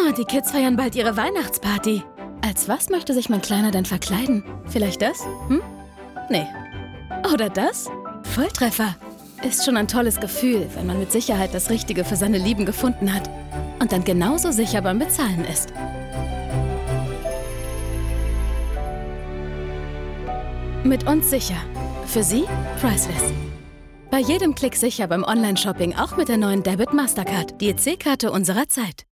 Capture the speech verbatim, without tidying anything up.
Ah, die Kids feiern bald ihre Weihnachtsparty. Als was möchte sich mein Kleiner denn verkleiden? Vielleicht das? Hm? Nee. Oder das? Volltreffer. Ist schon ein tolles Gefühl, wenn man mit Sicherheit das Richtige für seine Lieben gefunden hat. Und dann genauso sicher beim Bezahlen ist. Mit uns sicher. Für Sie Priceless. Bei jedem Klick sicher beim Online-Shopping, auch mit der neuen Debit Mastercard, die E C-Karte unserer Zeit.